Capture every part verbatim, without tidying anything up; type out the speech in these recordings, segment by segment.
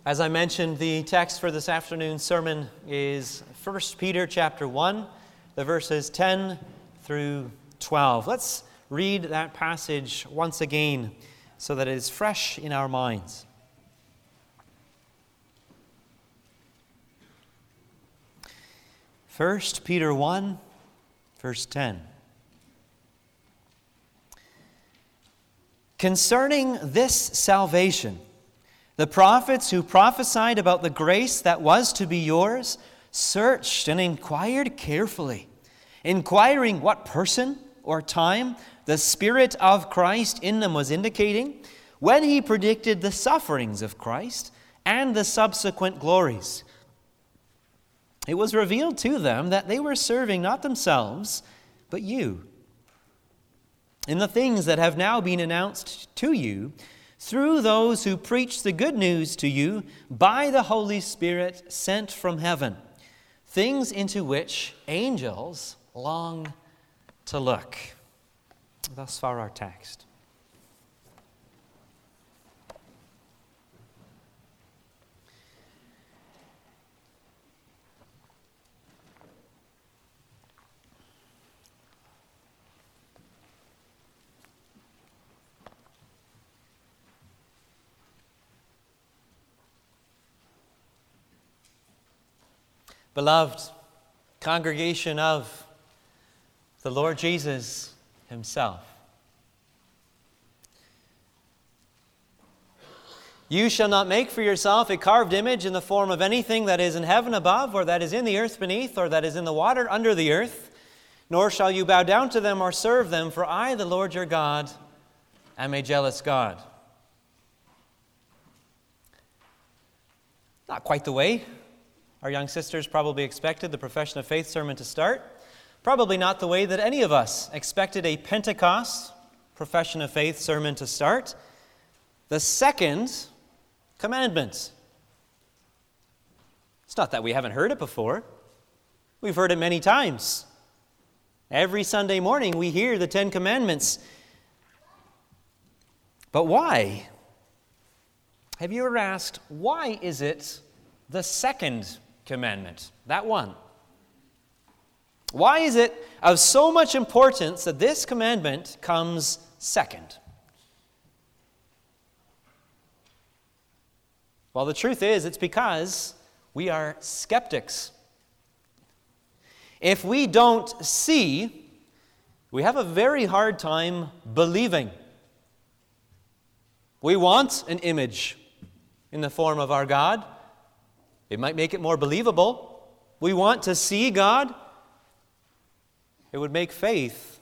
As I mentioned, the text for this afternoon's sermon is First Peter chapter one, the verses ten through twelve. Let's read that passage once again so that it is fresh in our minds. First Peter one, verse ten. Concerning this salvation, the prophets who prophesied about the grace that was to be yours searched and inquired carefully, inquiring what person or time the Spirit of Christ in them was indicating when he predicted the sufferings of Christ and the subsequent glories. It was revealed to them that they were serving not themselves, but you, in the things that have now been announced to you through those who preach the good news to you by the Holy Spirit sent from heaven, things into which angels long to look. Thus far our text. Beloved congregation of the Lord Jesus himself, you shall not make for yourself a carved image in the form of anything that is in heaven above, or that is in the earth beneath, or that is in the water under the earth, nor shall you bow down to them or serve them, for I, the Lord your God, am a jealous God. Not quite the way our young sisters probably expected the Profession of Faith sermon to start. Probably not the way that any of us expected a Pentecost Profession of Faith sermon to start. The second commandment. It's not that we haven't heard it before. We've heard it many times. Every Sunday morning we hear the Ten Commandments. But why? Have you ever asked, why is it the second commandment? That one. Why is it of so much importance that this commandment comes second? Well, the truth is, it's because we are skeptics. If we don't see, we have a very hard time believing. We want an image in the form of our God. It might make it more believable. We want to see God. It would make faith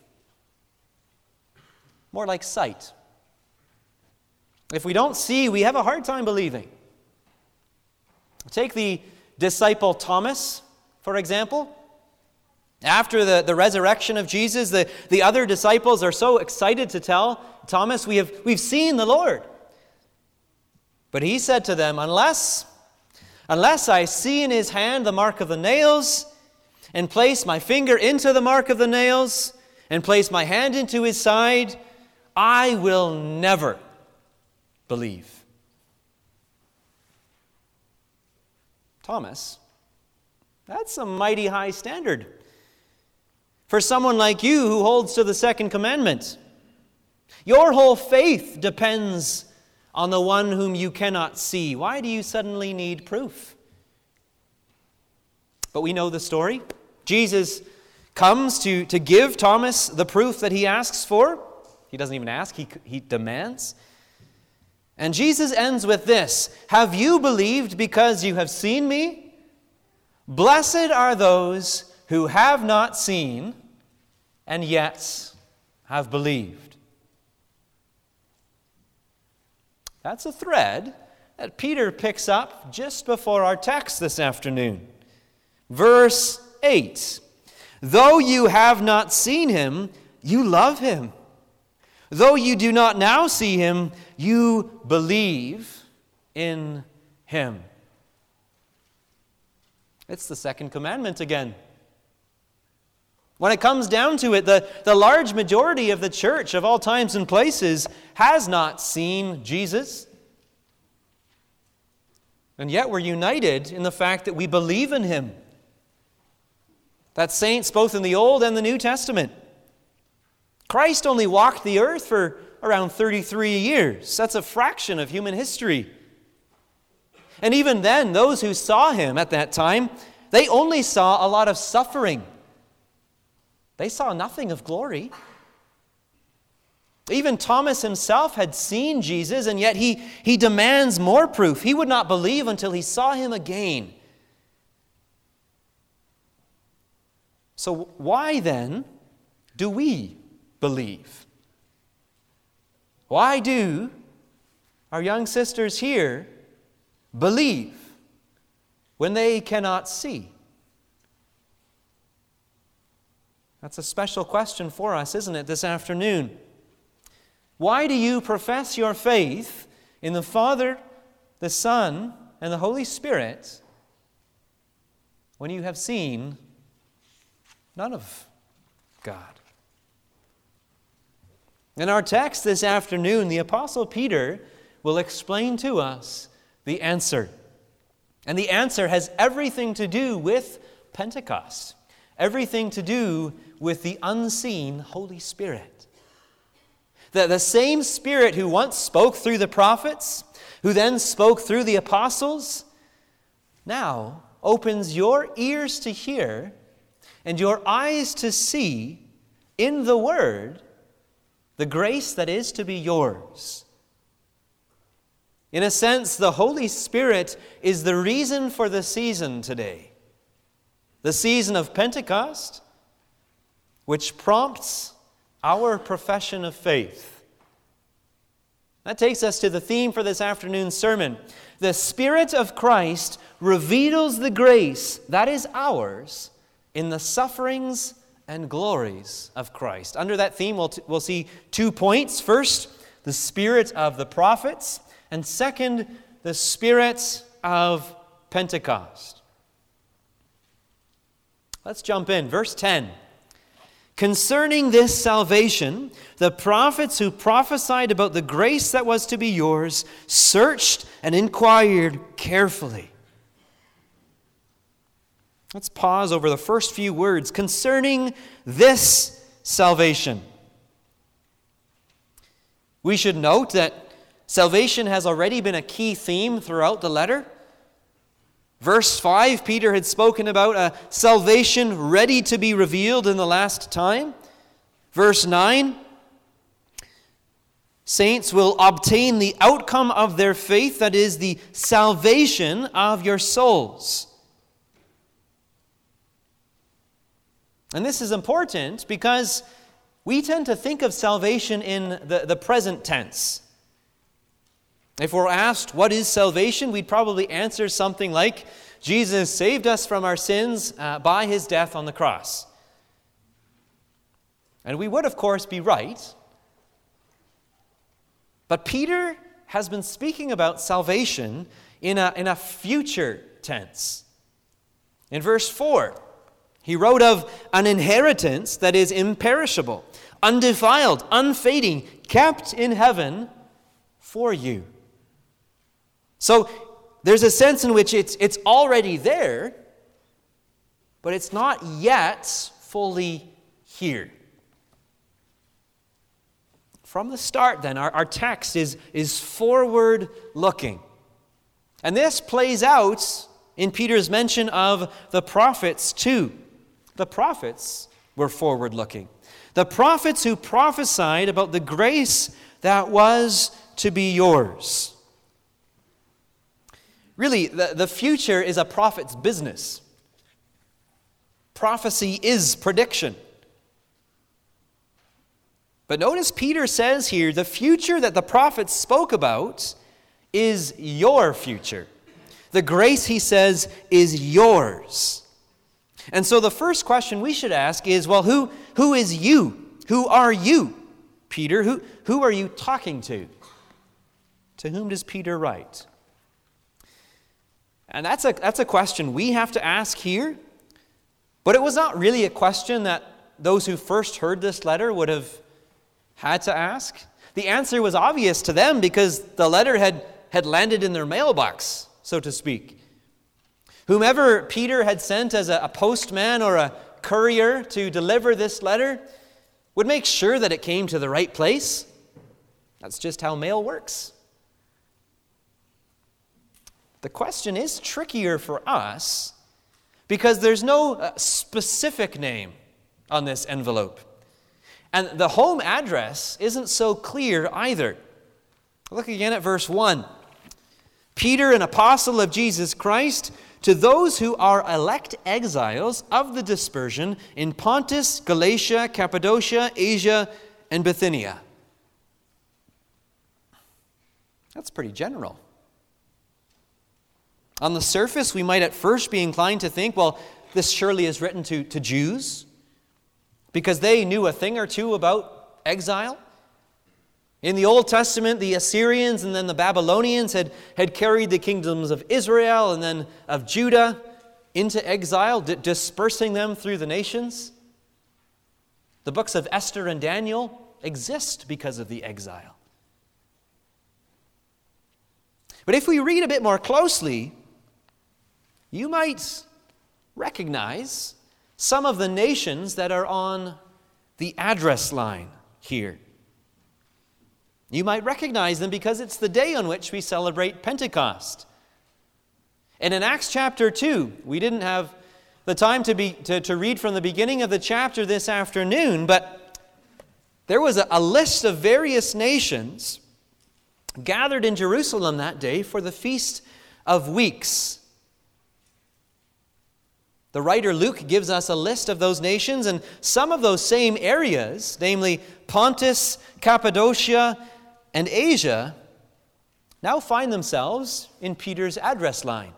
more like sight. If we don't see, we have a hard time believing. Take the disciple Thomas, for example. After the, the resurrection of Jesus, the, the other disciples are so excited to tell Thomas, we have, we've seen the Lord. But he said to them, unless... Unless I see in his hand the mark of the nails, and place my finger into the mark of the nails, and place my hand into his side, I will never believe. Thomas, that's a mighty high standard for someone like you who holds to the second commandment. Your whole faith depends on the one whom you cannot see. Why do you suddenly need proof? But we know the story. Jesus comes to, to give Thomas the proof that he asks for. He doesn't even ask, he, he demands. And Jesus ends with this: have you believed because you have seen me? Blessed are those who have not seen and yet have believed. That's a thread that Peter picks up just before our text this afternoon. Verse eight. Though you have not seen him, you love him. Though you do not now see him, you believe in him. It's the second commandment again. When it comes down to it, the, the large majority of the church of all times and places has not seen Jesus. And yet we're united in the fact that we believe in him. That's saints both in the Old and the New Testament. Christ only walked the earth for around thirty-three years. That's a fraction of human history. And even then, those who saw him at that time, they only saw a lot of suffering. They saw nothing of glory. Even Thomas himself had seen Jesus, and yet he, he demands more proof. He would not believe until he saw him again. So why then do we believe? Why do our young sisters here believe when they cannot see? That's a special question for us, isn't it, this afternoon? Why do you profess your faith in the Father, the Son, and the Holy Spirit when you have seen none of God? In our text this afternoon, the Apostle Peter will explain to us the answer. And the answer has everything to do with Pentecost, everything to do with the unseen Holy Spirit. The, the same Spirit who once spoke through the prophets, who then spoke through the apostles, now opens your ears to hear and your eyes to see in the Word the grace that is to be yours. In a sense, the Holy Spirit is the reason for the season today. The season of Pentecost, which prompts our profession of faith. That takes us to the theme for this afternoon's sermon. The Spirit of Christ reveals the grace that is ours in the sufferings and glories of Christ. Under that theme, we'll, t- we'll see two points. First, the spirit of the prophets, and second, the spirit of Pentecost. Let's jump in. Verse ten. Concerning this salvation, the prophets who prophesied about the grace that was to be yours searched and inquired carefully. Let's pause over the first few words. Concerning this salvation. We should note that salvation has already been a key theme throughout the letter. Verse five, Peter had spoken about a salvation ready to be revealed in the last time. Verse nine, saints will obtain the outcome of their faith, that is, the salvation of your souls. And this is important because we tend to think of salvation in the, the present tense. If we're asked, what is salvation? We'd probably answer something like, Jesus saved us from our sins uh, by his death on the cross. And we would, of course, be right. But Peter has been speaking about salvation in a, in a future tense. In verse four, he wrote of an inheritance that is imperishable, undefiled, unfading, kept in heaven for you. So there's a sense in which it's, it's already there, but it's not yet fully here. From the start, then, our, our text is, is forward-looking. And this plays out in Peter's mention of the prophets, too. The prophets were forward-looking. The prophets who prophesied about the grace that was to be yours. Really, the, the future is a prophet's business. Prophecy is prediction. But notice Peter says here, the future that the prophets spoke about is your future. The grace, he says, is yours. And so the first question we should ask is, well, who, who is you? Who are you, Peter? Who, who are you talking to? To whom does Peter write? And that's a, that's a question we have to ask here. But it was not really a question that those who first heard this letter would have had to ask. The answer was obvious to them because the letter had, had landed in their mailbox so to speak. Whomever Peter had sent as a postman or a courier to deliver this letter would make sure that it came to the right place. That's just how mail works. The question is trickier for us because there's no uh, specific name on this envelope. And the home address isn't so clear either. Look again at verse one. Peter, an apostle of Jesus Christ, to those who are elect exiles of the dispersion in Pontus, Galatia, Cappadocia, Asia, and Bithynia. That's pretty general. On the surface, we might at first be inclined to think, well, this surely is written to, to Jews because they knew a thing or two about exile. In the Old Testament, the Assyrians and then the Babylonians had, had carried the kingdoms of Israel and then of Judah into exile, di- dispersing them through the nations. The books of Esther and Daniel exist because of the exile. But if we read a bit more closely, you might recognize some of the nations that are on the address line here. You might recognize them because it's the day on which we celebrate Pentecost. And in Acts chapter two, we didn't have the time to, be, to, to read from the beginning of the chapter this afternoon, but there was a, a list of various nations gathered in Jerusalem that day for the Feast of Weeks. The writer Luke gives us a list of those nations, and some of those same areas, namely Pontus, Cappadocia, and Asia, now find themselves in Peter's address line.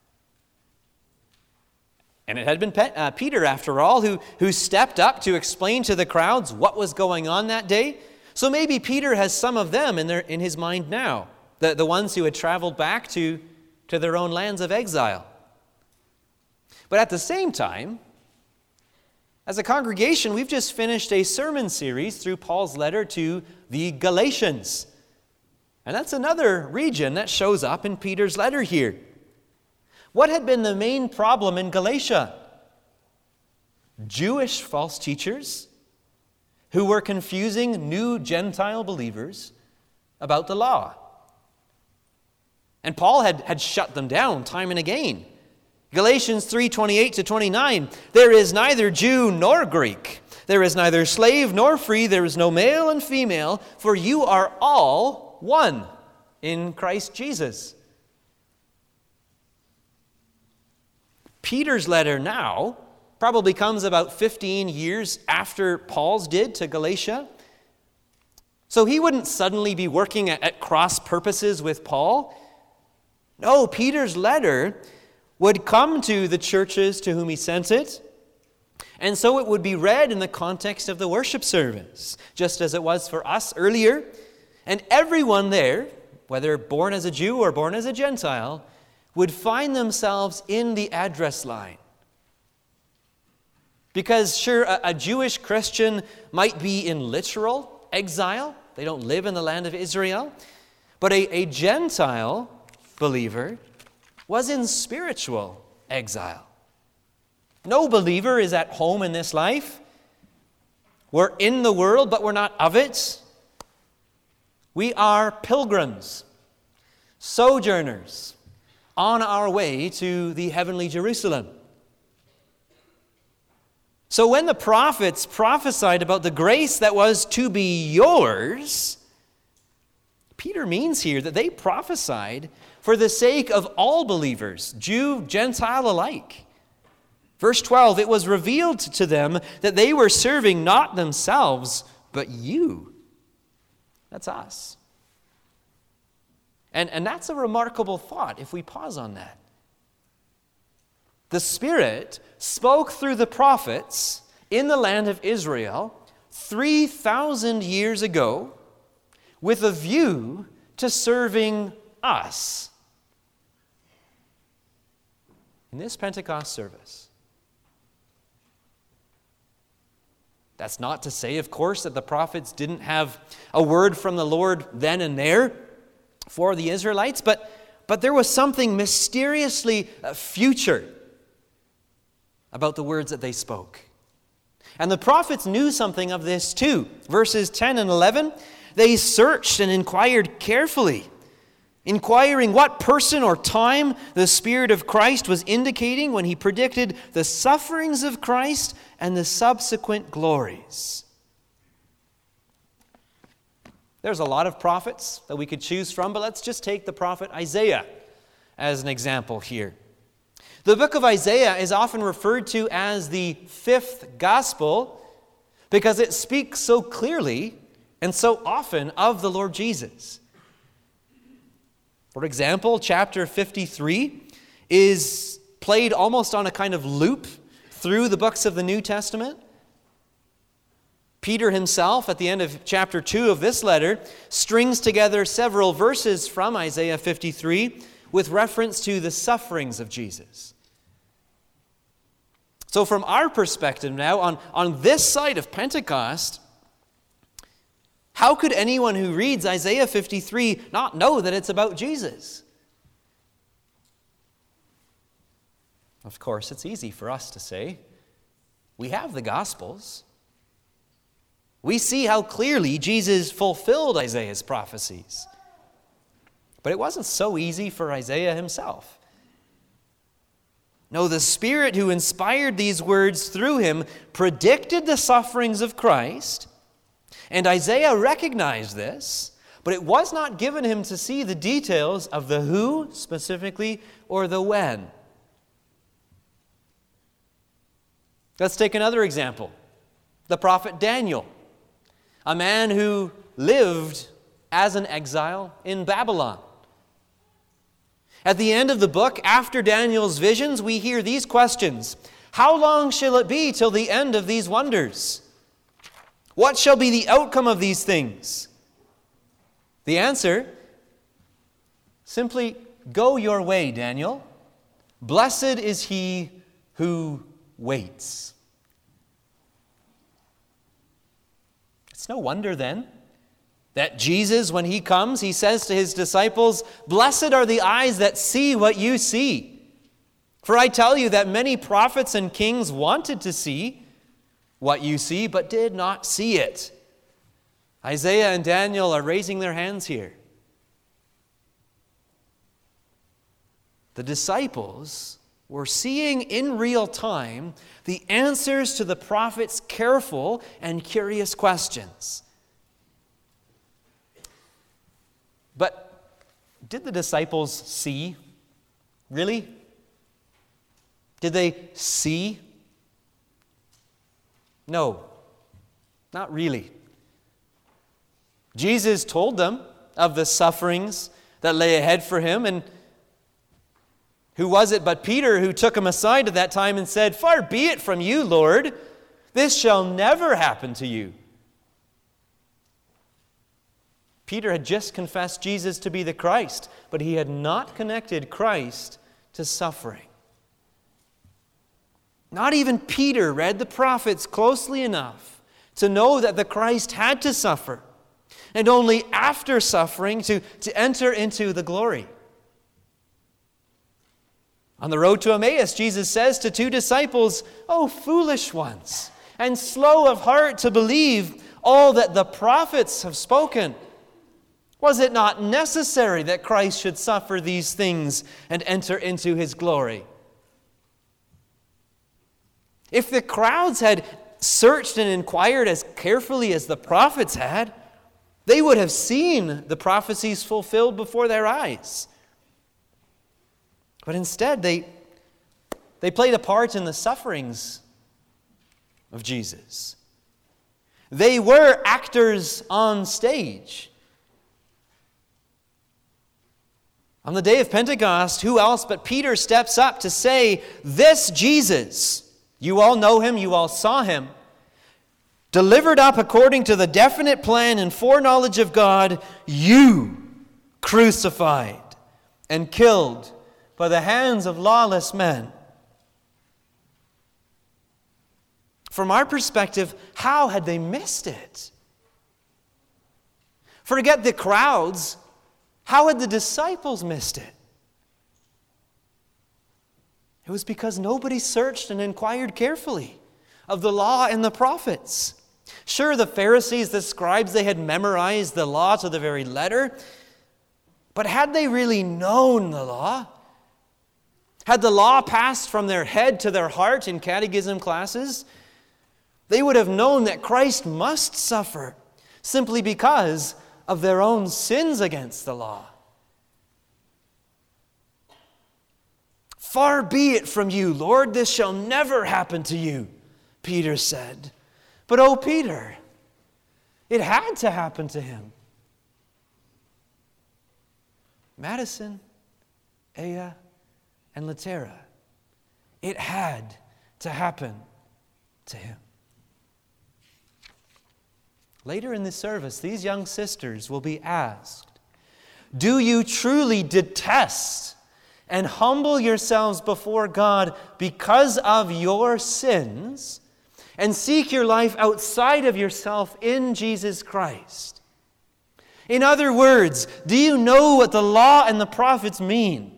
And it had been Pe- uh, Peter, after all, who, who stepped up to explain to the crowds what was going on that day. So maybe Peter has some of them in, their, in his mind now, the, the ones who had traveled back to, to their own lands of exile. But at the same time, as a congregation, we've just finished a sermon series through Paul's letter to the Galatians. And that's another region that shows up in Peter's letter here. What had been the main problem in Galatia? Jewish false teachers who were confusing new Gentile believers about the law. And Paul had, had shut them down time and again. Galatians three twenty-eight to twenty-nine, there is neither Jew nor Greek. There is neither slave nor free. There is no male and female, for you are all one in Christ Jesus. Peter's letter now probably comes about fifteen years after Paul's did to Galatia. So he wouldn't suddenly be working at, at cross purposes with Paul. No, Peter's letter would come to the churches to whom he sent it, and so it would be read in the context of the worship service, just as it was for us earlier. And everyone there, whether born as a Jew or born as a Gentile, would find themselves in the address line. Because sure, a, a Jewish Christian might be in literal exile. They don't live in the land of Israel. But a, a Gentile believer was in spiritual exile. No believer is at home in this life. We're in the world, but we're not of it. We are pilgrims, sojourners, on our way to the heavenly Jerusalem. So when the prophets prophesied about the grace that was to be yours, Peter means here that they prophesied for the sake of all believers, Jew, Gentile alike. Verse twelve, it was revealed to them that they were serving not themselves, but you. That's us. And, and that's a remarkable thought if we pause on that. The Spirit spoke through the prophets in the land of Israel three thousand years ago with a view to serving us. In this Pentecost service. That's not to say, of course, that the prophets didn't have a word from the Lord then and there for the Israelites, but, But there was something mysteriously future about the words that they spoke. And the prophets knew something of this too. Verses ten and eleven, they searched and inquired carefully, inquiring what person or time the Spirit of Christ was indicating when he predicted the sufferings of Christ and the subsequent glories. There's a lot of prophets that we could choose from, but let's just take the prophet Isaiah as an example here. The book of Isaiah is often referred to as the fifth gospel because it speaks so clearly and so often of the Lord Jesus. For example, chapter fifty-three is played almost on a kind of loop through the books of the New Testament. Peter himself, at the end of chapter two of this letter, strings together several verses from Isaiah fifty-three with reference to the sufferings of Jesus. So from our perspective now, on, on this side of Pentecost, how could anyone who reads Isaiah fifty-three not know that it's about Jesus? Of course, it's easy for us to say. We have the Gospels. We see how clearly Jesus fulfilled Isaiah's prophecies. But it wasn't so easy for Isaiah himself. No, the Spirit who inspired these words through him predicted the sufferings of Christ, and Isaiah recognized this, but it was not given him to see the details of the who specifically or the when. Let's take another example. The prophet Daniel, a man who lived as an exile in Babylon. At the end of the book, after Daniel's visions, we hear these questions. How long shall it be till the end of these wonders? What shall be the outcome of these things? The answer, simply, go your way, Daniel. Blessed is he who waits. It's no wonder then that Jesus, when he comes, he says to his disciples, "Blessed are the eyes that see what you see. For I tell you that many prophets and kings wanted to see what you see, but did not see it." Isaiah and Daniel are raising their hands here. The disciples were seeing in real time the answers to the prophet's careful and curious questions. But did the disciples see? Really? Did they see? No, not really. Jesus told them of the sufferings that lay ahead for him, and who was it but Peter who took him aside at that time and said, "Far be it from you, Lord, this shall never happen to you." Peter had just confessed Jesus to be the Christ, but he had not connected Christ to suffering. Not even Peter read the prophets closely enough to know that the Christ had to suffer, and only after suffering to, to enter into the glory. On the road to Emmaus, Jesus says to two disciples, "O foolish ones, and slow of heart to believe all that the prophets have spoken. Was it not necessary that Christ should suffer these things and enter into his glory?" If the crowds had searched and inquired as carefully as the prophets had, they would have seen the prophecies fulfilled before their eyes. But instead, they, they played a part in the sufferings of Jesus. They were actors on stage. On the day of Pentecost, who else but Peter steps up to say, "This Jesus, you all know him, you all saw him, delivered up according to the definite plan and foreknowledge of God, you crucified and killed by the hands of lawless men." From our perspective, how had they missed it? Forget the crowds. How had the disciples missed it? It was because nobody searched and inquired carefully of the law and the prophets. Sure, the Pharisees, the scribes, they had memorized the law to the very letter. But had they really known the law? Had the law passed from their head to their heart in catechism classes? They would have known that Christ must suffer simply because of their own sins against the law. Far be it from you, Lord, this shall never happen to you, Peter said. But oh, Peter, it had to happen to him. Madison, Aya, and Latera, it had to happen to him. Later in the service, these young sisters will be asked, do you truly detest and humble yourselves before God because of your sins and seek your life outside of yourself in Jesus Christ? In other words, do you know what the law and the prophets mean?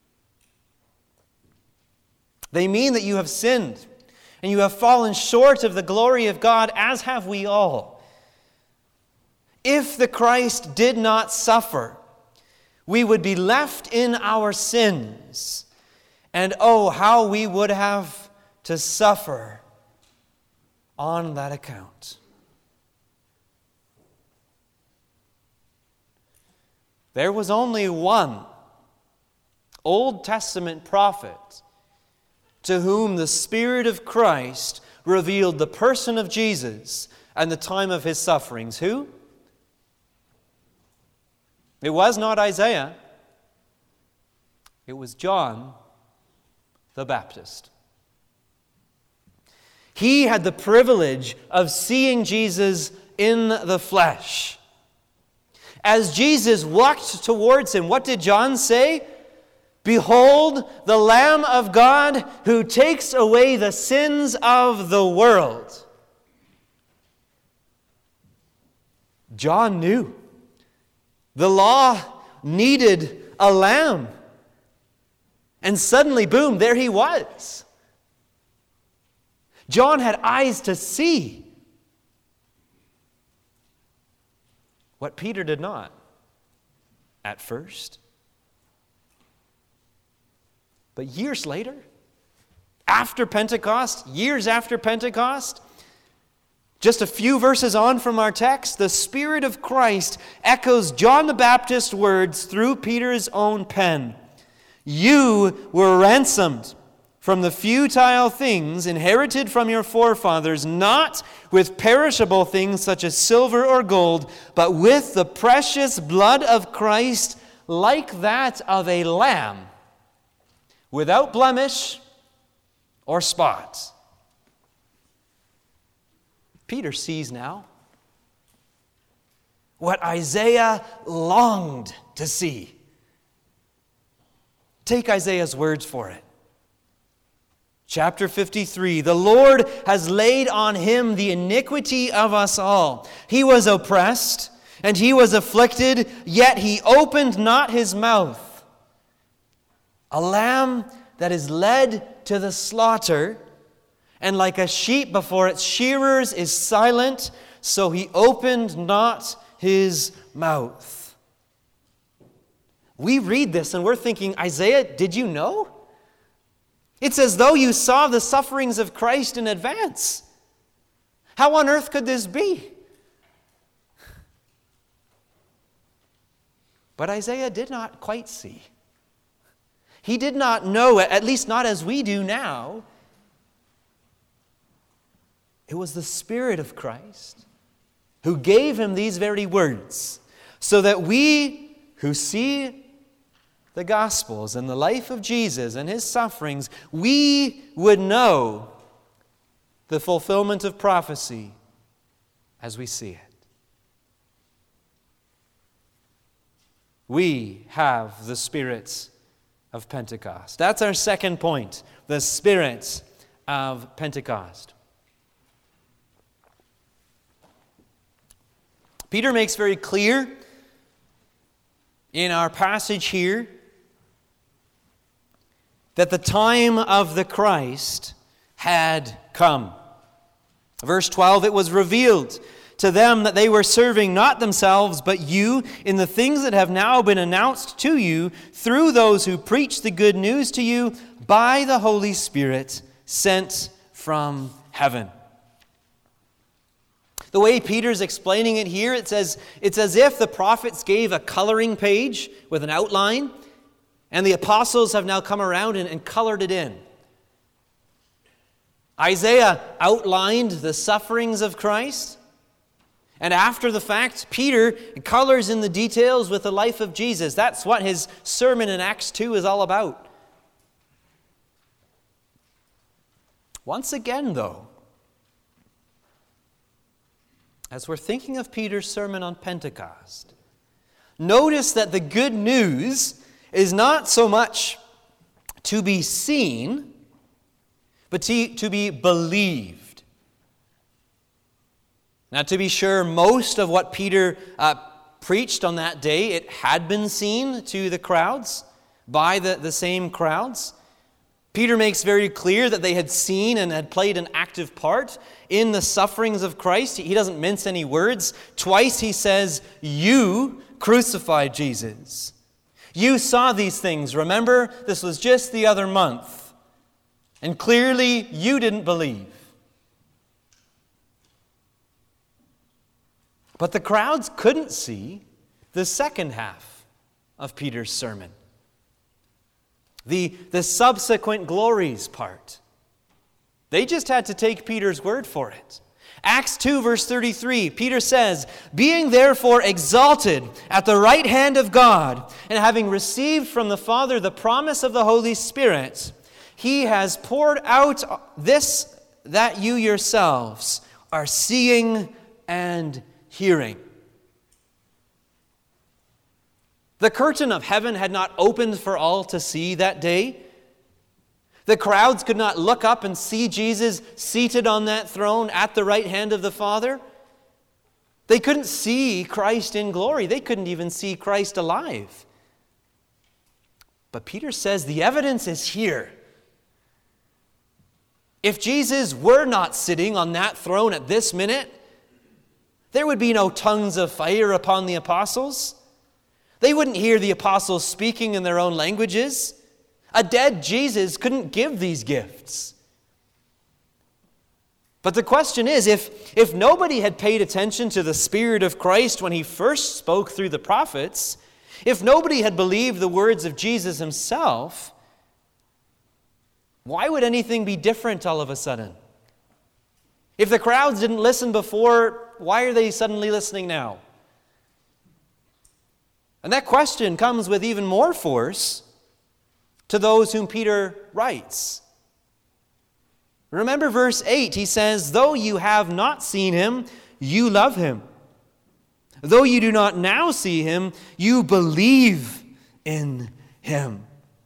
They mean that you have sinned and you have fallen short of the glory of God, as have we all. If the Christ did not suffer, we would be left in our sins. And oh, how we would have to suffer on that account. There was only one Old Testament prophet to whom the Spirit of Christ revealed the person of Jesus and the time of his sufferings. Who? It was not Isaiah. It was John the Baptist. He had the privilege of seeing Jesus in the flesh. As Jesus walked towards him, what did John say? Behold, the Lamb of God who takes away the sins of the world. John knew the law needed a lamb. And suddenly, boom, there he was. John had eyes to see what Peter did not at first. But years later, after Pentecost, years after Pentecost, just a few verses on from our text, the Spirit of Christ echoes John the Baptist's words through Peter's own pen. You were ransomed from the futile things inherited from your forefathers, not with perishable things such as silver or gold, but with the precious blood of Christ, like that of a lamb, without blemish or spot. Peter sees now what Isaiah longed to see. Take Isaiah's words for it. Chapter fifty-three, the Lord has laid on him the iniquity of us all. He was oppressed and he was afflicted, yet he opened not his mouth. A lamb that is led to the slaughter, and like a sheep before its shearers is silent, so he opened not his mouth. We read this and we're thinking, Isaiah, did you know? It's as though you saw the sufferings of Christ in advance. How on earth could this be? But Isaiah did not quite see. He did not know, at least not as we do now. It was the Spirit of Christ who gave him these very words, so that we who see the Gospels and the life of Jesus and his sufferings, we would know the fulfillment of prophecy as we see it. We have the Spirit of Pentecost. That's our second point, the Spirit of Pentecost. Peter makes very clear in our passage here that the time of the Christ had come. Verse twelve, it was revealed to them that they were serving not themselves, but you in the things that have now been announced to you through those who preach the good news to you by the Holy Spirit sent from heaven. The way Peter's explaining it here, it says it's as if the prophets gave a coloring page with an outline, and the apostles have now come around and, and colored it in. Isaiah outlined the sufferings of Christ, and after the fact, Peter colors in the details with the life of Jesus. That's what his sermon in Acts two is all about. Once again, though, as we're thinking of Peter's sermon on Pentecost, notice that the good news is not so much to be seen, but to, to be believed. Now, to be sure, most of what Peter uh, preached on that day, it had been seen to the crowds, by the, the same crowds. Peter makes very clear that they had seen and had played an active part in the sufferings of Christ. He doesn't mince any words. Twice he says, you crucified Jesus. You saw these things. Remember, this was just the other month. And clearly you didn't believe. But the crowds couldn't see the second half of Peter's sermon. The, the subsequent glories part. They just had to take Peter's word for it. Acts two, verse thirty-three, Peter says, being therefore exalted at the right hand of God, and having received from the Father the promise of the Holy Spirit, he has poured out this that you yourselves are seeing and hearing. The curtain of heaven had not opened for all to see that day. The crowds could not look up and see Jesus seated on that throne at the right hand of the Father. They couldn't see Christ in glory. They couldn't even see Christ alive. But Peter says the evidence is here. If Jesus were not sitting on that throne at this minute, there would be no tongues of fire upon the apostles. They wouldn't hear the apostles speaking in their own languages. A dead Jesus couldn't give these gifts. But the question is, if, if nobody had paid attention to the Spirit of Christ when he first spoke through the prophets, if nobody had believed the words of Jesus himself, why would anything be different all of a sudden? If the crowds didn't listen before, why are they suddenly listening now? And that question comes with even more force to those whom Peter writes. Remember verse eight, he says, though you have not seen him, you love him. Though you do not now see him, you believe in him.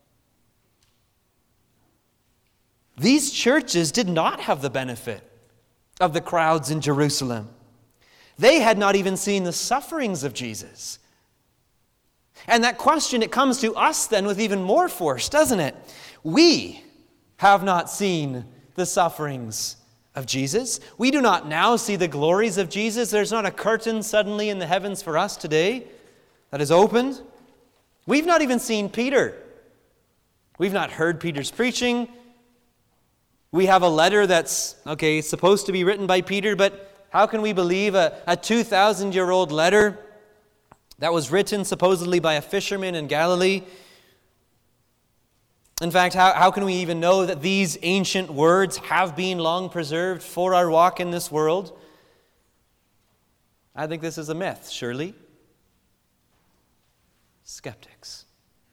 These churches did not have the benefit of the crowds in Jerusalem. They had not even seen the sufferings of Jesus. And that question, it comes to us then with even more force, doesn't it? We have not seen the sufferings of Jesus. We do not now see the glories of Jesus. There's not a curtain suddenly in the heavens for us today that is opened. We've not even seen Peter. We've not heard Peter's preaching. We have a letter that's, okay, supposed to be written by Peter, but how can we believe a, a two thousand year old letter that was written supposedly by a fisherman in Galilee? In fact, how, how can we even know that these ancient words have been long preserved for our walk in this world? I think this is a myth, surely. Skeptics.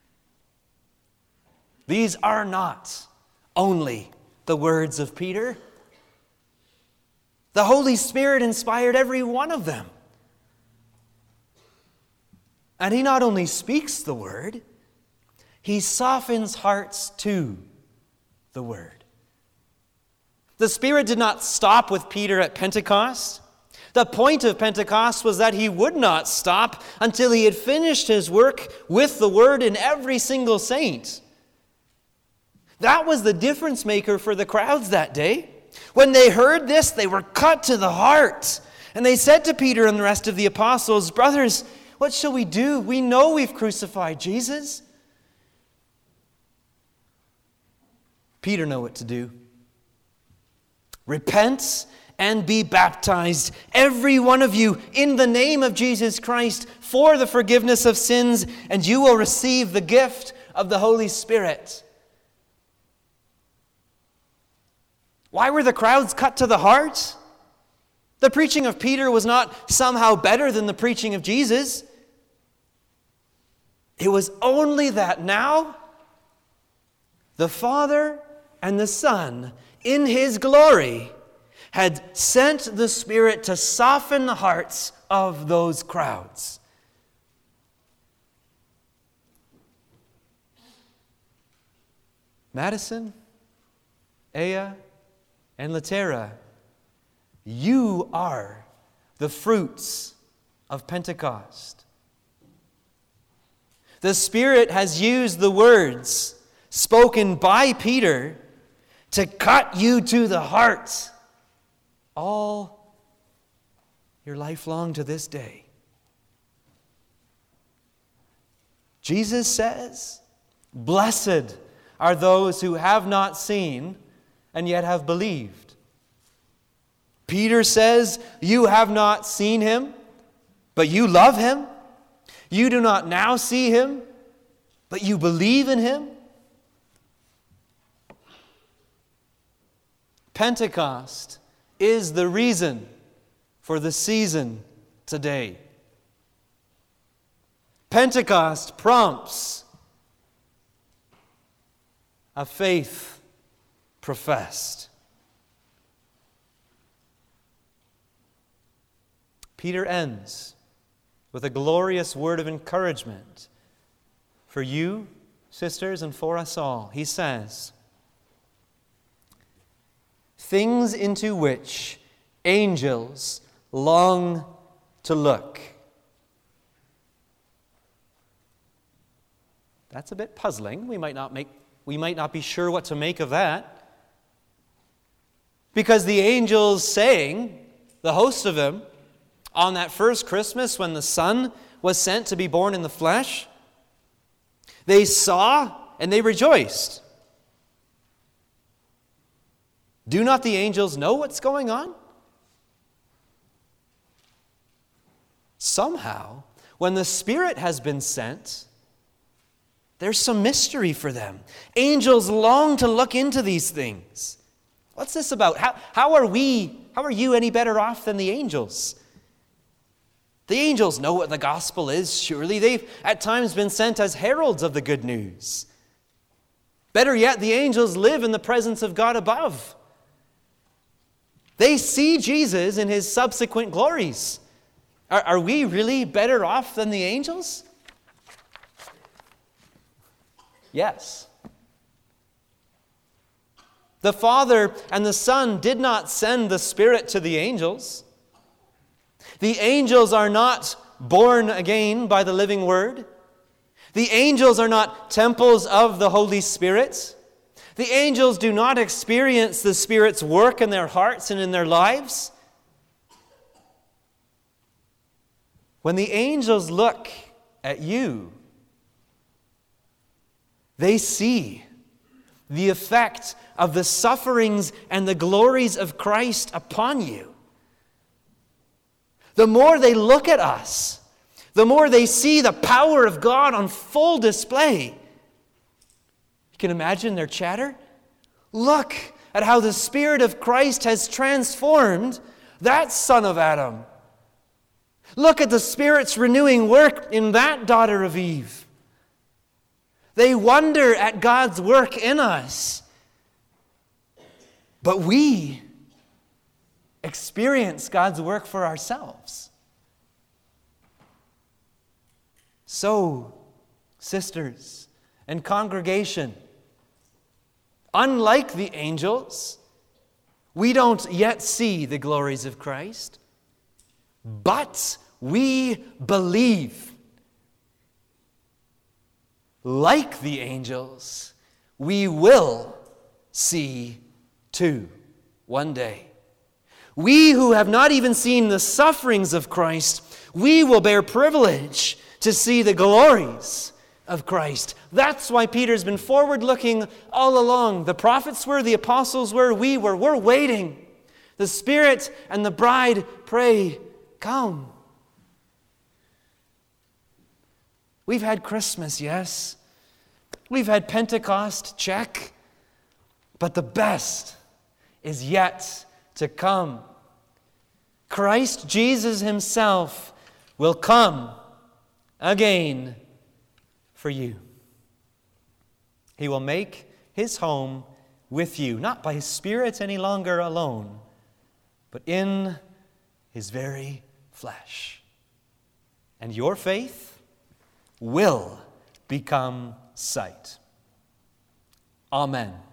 These are not only the words of Peter. The Holy Spirit inspired every one of them. And he not only speaks the word, he softens hearts to the word. The Spirit did not stop with Peter at Pentecost. The point of Pentecost was that he would not stop until he had finished his work with the word in every single saint. That was the difference maker for the crowds that day. When they heard this, they were cut to the heart. And they said to Peter and the rest of the apostles, "Brothers, what shall we do? We know we've crucified Jesus." Peter knew what to do. "Repent and be baptized, every one of you, in the name of Jesus Christ, for the forgiveness of sins, and you will receive the gift of the Holy Spirit." Why were the crowds cut to the heart? The preaching of Peter was not somehow better than the preaching of Jesus. It was only that now the Father and the Son, in His glory, had sent the Spirit to soften the hearts of those crowds. Madison, Aya, and Latera, you are the fruits of Pentecost. The Spirit has used the words spoken by Peter to cut you to the heart all your life long to this day. Jesus says, "Blessed are those who have not seen and yet have believed." Peter says, "You have not seen Him, but you love Him. You do not now see Him, but you believe in Him." Pentecost is the reason for the season today. Pentecost prompts a faith professed. Peter ends with a glorious word of encouragement for you, sisters, and for us all. He says, "Things into which angels long to look." That's a bit puzzling. We might not make we might not be sure what to make of that. Because the angels sang, the host of them, on that first Christmas when the Son was sent to be born in the flesh, they saw and they rejoiced. Do not the angels know what's going on? Somehow, when the Spirit has been sent, there's some mystery for them. Angels long to look into these things. What's this about? How, how are we, how are you any better off than the angels? The angels know what the gospel is, surely. They've at times been sent as heralds of the good news. Better yet, the angels live in the presence of God above. They see Jesus in His subsequent glories. Are, are we really better off than the angels? Yes. The Father and the Son did not send the Spirit to the angels. The angels are not born again by the living Word. The angels are not temples of the Holy Spirit. The angels do not experience the Spirit's work in their hearts and in their lives. When the angels look at you, they see the effect of the sufferings and the glories of Christ upon you. The more they look at us, the more they see the power of God on full display. You can imagine their chatter. Look at how the Spirit of Christ has transformed that son of Adam. Look at the Spirit's renewing work in that daughter of Eve. They wonder at God's work in us. But we experience God's work for ourselves. So, sisters and congregation, unlike the angels, we don't yet see the glories of Christ, but we believe. Like the angels, we will see too one day. We who have not even seen the sufferings of Christ, we will bear privilege to see the glories of Christ. That's why Peter's been forward-looking all along. The prophets were, the apostles were, we were. We're waiting. The Spirit and the bride pray, come. We've had Christmas, yes. We've had Pentecost, check. But the best is yet to come. Christ Jesus himself will come again for you. He will make his home with you, not by his Spirit any longer alone, but in his very flesh. And your faith will become sight. Amen.